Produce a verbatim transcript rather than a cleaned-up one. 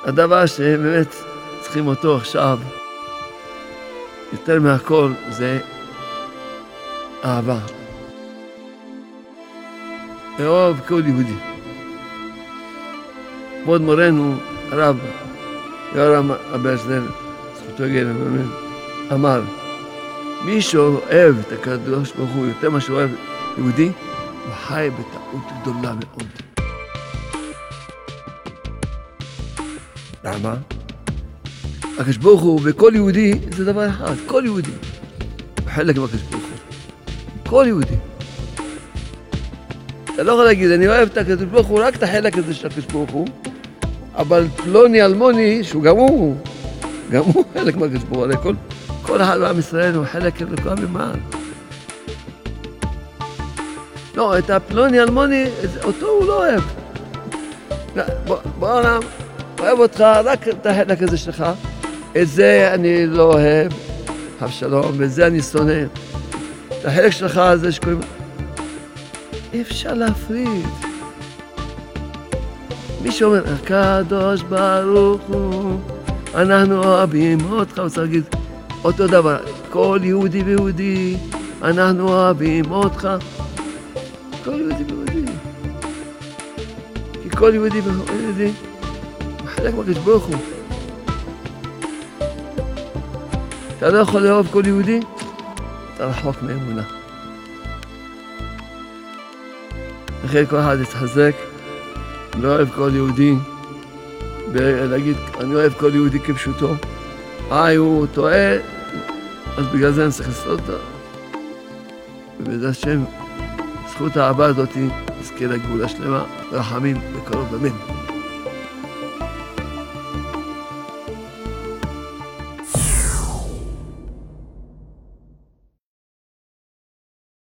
הדבר שבאמת צריכים אותו עכשיו, יותר מהכל, זה אהבה. לאהוב כל יהודי. כבוד מורנו, הרב יורם אברג'לר, זכותו יגן אמן, אמר, מי שאוהב את הקדוש ברוך הוא יותר מה שאוהב יהודי, הוא חי בטעות גדולה מאוד. למה? הקדוש ברוך הוא וכל יהודי זה דבר אחד, כל יהודי. הוא חלק מהקדוש ברוך הוא. כל יהודי. אתה לא יכול להגיד, אני אוהב את הקדוש ברוך הוא, רק את החלק הזה של הקדוש ברוך הוא, אבל פלוני אלמוני, שהוא גם הוא, גם הוא חלק מהקדוש ברוך הוא, כל, כל אחד בעם ישראל הוא חלק אלוקו ממעל. לא, את הפלוני אלמוני, אותו הוא לא אוהב. בעולם, אוהב אותך רק את החלק הזה שלך, את זה אני לא אוהב, אבשלום, ואת זה אני שונא. את החלק שלך הזה שקוראים... אי אפשר להפריד. מי שאומר, הקדוש ברוך הוא, אנחנו אוהבים אותך, הוא צריך להגיד אותו דבר, כל יהודי ויהודי, אנחנו אוהבים אותך. כל יהודי ויהודי. כי כל יהודי ויהודי, הוא חלק מהקדוש ברוך הוא. אתה לא יכול לאהוב כל יהודי, אתה רחוק מאמונה. לכן כל אחד יתחזק, לא אוהב כל יהודי, ולהגיד, אני אוהב כל יהודי כפשוטו. אה, הוא טועה, אז בגלל זה אני צריך לעשות אותו. ובעזרת השם, זכות האהבה הזאת יזכה לגאולה שלמה, רחמים בקרוב אמן.